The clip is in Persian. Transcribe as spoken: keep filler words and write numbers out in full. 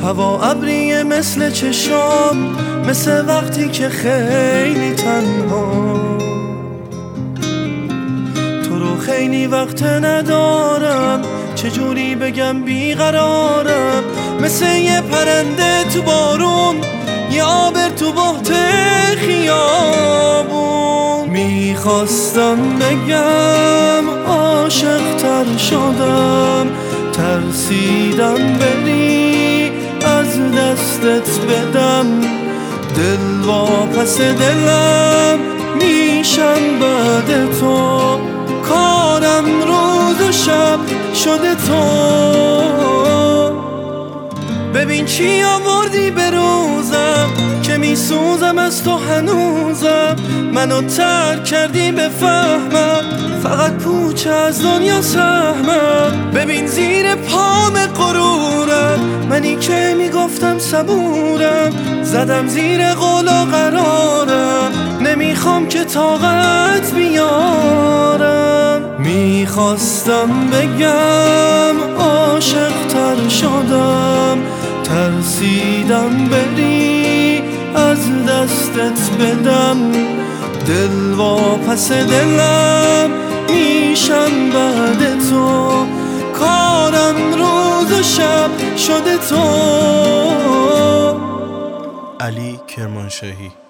هوا ابریه مثل چشام، مثل وقتی که خیلی تنها. تو رو خیلی وقت ندارم، چجوری بگم بیقرارم. مثل یه پرنده تو بارون، یه آبر تو بحت خیابون. میخواستم بگم عاشق تر شدم، ترسیدم بری از دستت بدم. دل واپس دلم میشم بعد تو، کارم روز و شب شده تو. ببین چی آوردی به روزم که میسوزم از تو هنوزم. منو ترک کردی بفهمم، فقط پوچ از دنیا سهمم. ببین زیر پام غرورم، منی که میگفتم صبورم. زدم زیر قولا قرارم، نمیخوام که طاقت بیارم. میخواستم بگم عاشق تر شدم، ترسیدم بری از دستت بدم. دل واپس دلم میشم بعد تو، کارم روز و شب شده تو. علی کرمانشاهی.